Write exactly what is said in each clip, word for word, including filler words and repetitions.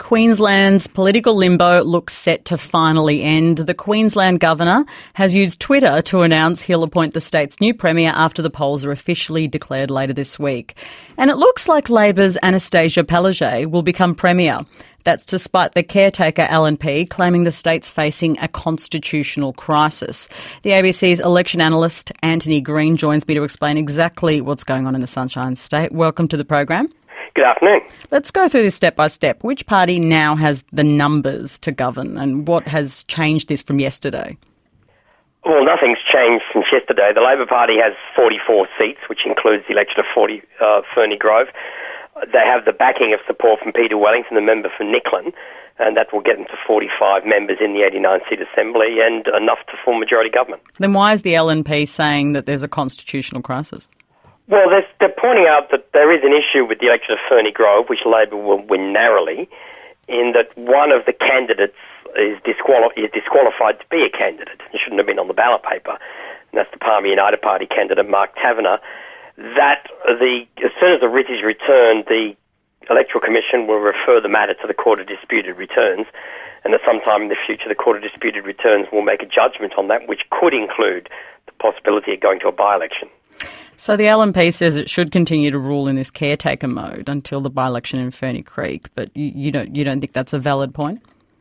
Queensland's political limbo looks set to finally end. The Queensland Governor has used Twitter to announce he'll appoint the state's new Premier after the polls are officially declared later this week. And it looks like Labor's Anastasia Palaszczuk will become Premier. That's despite the caretaker L N P claiming the state's facing a constitutional crisis. The A B C's election analyst Anthony Green joins me to explain exactly what's going on in the Sunshine State. Welcome to the program. Good afternoon. Let's go through this step by step. Which party now has the numbers to govern, and what has changed this from yesterday? Well, nothing's changed since yesterday. The Labor Party has forty-four seats, which includes the election of forty, uh, Ferny Grove. They have the backing of support from Peter Wellington, the member for Nicklin, and that will get them to forty-five members in the eighty-nine seat Assembly and enough to form majority government. Then why is the L N P saying that there's a constitutional crisis? Well, they're, they're pointing out that there is an issue with the election of Ferny Grove, which Labor will win narrowly, in that one of the candidates is, disquali- is disqualified to be a candidate and shouldn't have been on the ballot paper, and that's the Palmer United Party candidate, Mark Taverner. That the as soon as the writ is returned, the Electoral Commission will refer the matter to the Court of Disputed Returns, and at some time in the future, the Court of Disputed Returns will make a judgment on that, which could include the possibility of going to a by-election. So the L N P says it should continue to rule in this caretaker mode until the by-election in Ferny Creek, but you, you don't you don't think that's a valid point?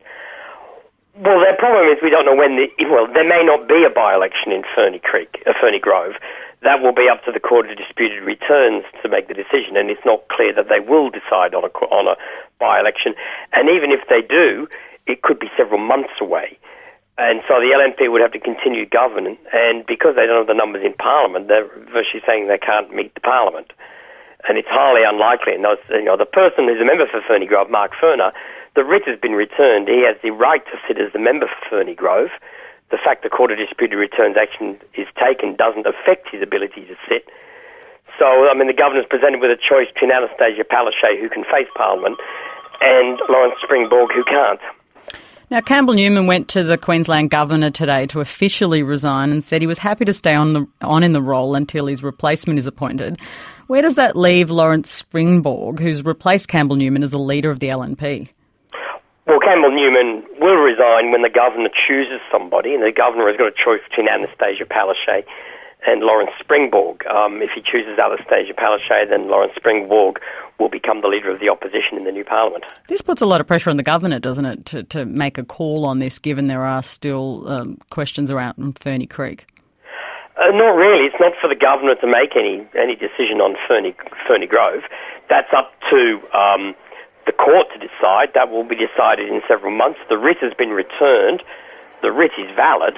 Well, their problem is we don't know when the well there may not be a by-election in Ferny Creek, uh, Ferny Grove. That will be up to the Court of Disputed Returns to make the decision, and it's not clear that they will decide on a on a by-election. And even if they do, it could be several months away. And so the L N P would have to continue governing, and because they don't have the numbers in Parliament, they're virtually saying they can't meet the Parliament. And it's highly unlikely. And those, you know, the person who's a member for Ferny Grove, Mark Ferner, the writ has been returned. He has the right to sit as the member for Ferny Grove. The fact the Court of Disputed Returns action is taken doesn't affect his ability to sit. So, I mean, the governor's presented with a choice between Anastasia Palaszczuk, who can face Parliament, and Lawrence Springborg, who can't. Now, Campbell Newman went to the Queensland Governor today to officially resign and said he was happy to stay on the on in the role until his replacement is appointed. Where does that leave Lawrence Springborg, who's replaced Campbell Newman as the leader of the L N P? Well, Campbell Newman will resign when the Governor chooses somebody, and the Governor has got a choice between Anastasia Palaszczuk and Lawrence Springborg. Um, if he chooses Anastasia Palaszczuk, then Lawrence Springborg will become the leader of the opposition in the new Parliament. This puts a lot of pressure on the Governor, doesn't it, to, to make a call on this, given there are still um, questions around Ferny Creek? Uh, not really. It's not for the Governor to make any any decision on Ferny, Ferny Grove. That's up to um, the court to decide. That will be decided in several months. The writ has been returned. The writ is valid.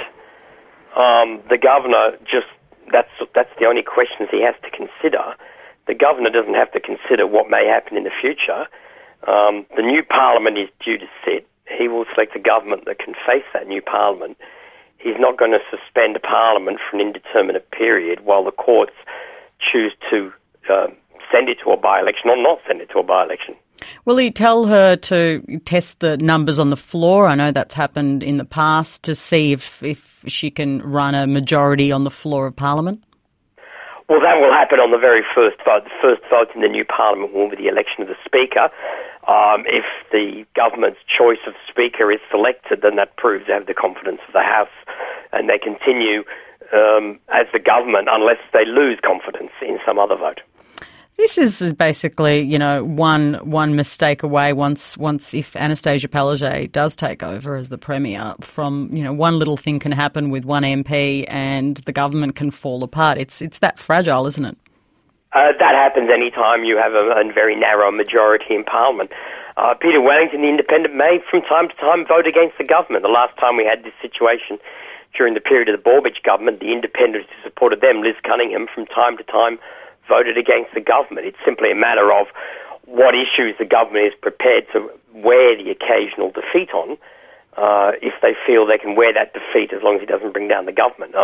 Um, the Governor just, that's that's the only questions he has to consider. The Governor doesn't have to consider what may happen in the future. Um, the new Parliament is due to sit. He will select a government that can face that new Parliament. He's not going to suspend a Parliament for an indeterminate period while the courts choose to uh, send it to a by-election or not send it to a by-election. Will he tell her to test the numbers on the floor? I know that's happened in the past, to see if, if she can run a majority on the floor of Parliament? Well, that will happen on the very first vote. The first vote in the new Parliament will be the election of the Speaker. Um, if the government's choice of Speaker is selected, then that proves they have the confidence of the House, and they continue um, as the government unless they lose confidence in some other vote. This is basically, you know, one one mistake away once once if Anastasia Palaszczuk does take over as the Premier from, you know, one little thing can happen with one M P and the government can fall apart. It's it's that fragile, isn't it? Uh, that happens any time you have a, a very narrow majority in Parliament. Uh, Peter Wellington, the Independent, may from time to time vote against the government. The last time we had this situation during the period of the Borbidge government, the Independents who supported them, Liz Cunningham, from time to time voted against the government. It's simply a matter of what issues the government is prepared to wear the occasional defeat on, uh, if they feel they can wear that defeat as long as it doesn't bring down the government. Um,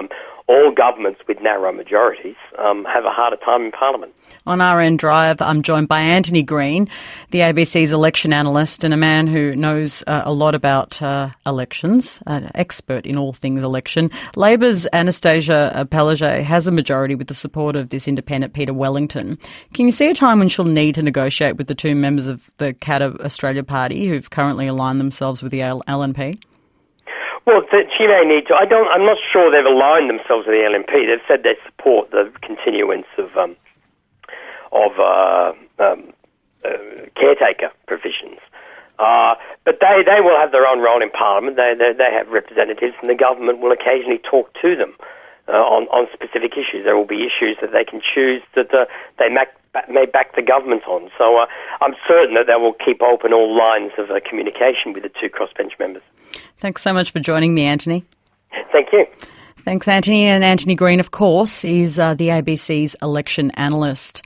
all governments with narrow majorities um, have a harder time in Parliament. On R N Drive, I'm joined by Anthony Green, the A B C's election analyst and a man who knows uh, a lot about uh, elections, an expert in all things election. Labor's Anastasia Palaszczuk has a majority with the support of this independent Peter Wellington. Can you see a time when she'll need to negotiate with the two members of the Katter Australia Party who've currently aligned themselves with the L N P? Well, she may need to. I don't. I'm not sure they've aligned themselves with the L N P. They've said they support the continuance of um, of uh, um, uh, caretaker provisions, uh, but they, they will have their own role in Parliament. They, they they have representatives, and the government will occasionally talk to them uh, on on specific issues. There will be issues that they can choose that uh, they may, may back the government on. So uh, I'm certain that they will keep open all lines of uh, communication with the two crossbench members. Thanks so much for joining me, Anthony. Thank you. Thanks, Anthony. And Anthony Green, of course, is uh, the A B C's election analyst.